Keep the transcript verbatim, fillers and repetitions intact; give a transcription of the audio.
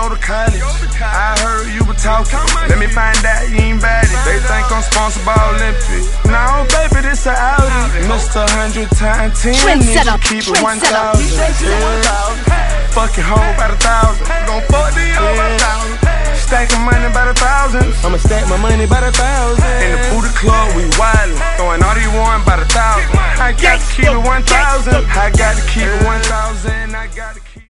go to college. I heard you were talking. Let me find out you ain't bad. They think I'm sponsored by Olympic. No, baby, this a Audi. Mister Hundred Times Ten. Trendsetter. Keep it one thousand. Fucking hoe by the thousand. Gon' fuck the hoe by the thousand. Stacking money by the thousand. I'ma stack my money by the thousand. In the booty club, we wildin'. Throwing all these one by the thousand. I got to keep it one thousand. I got to keep it one thousand.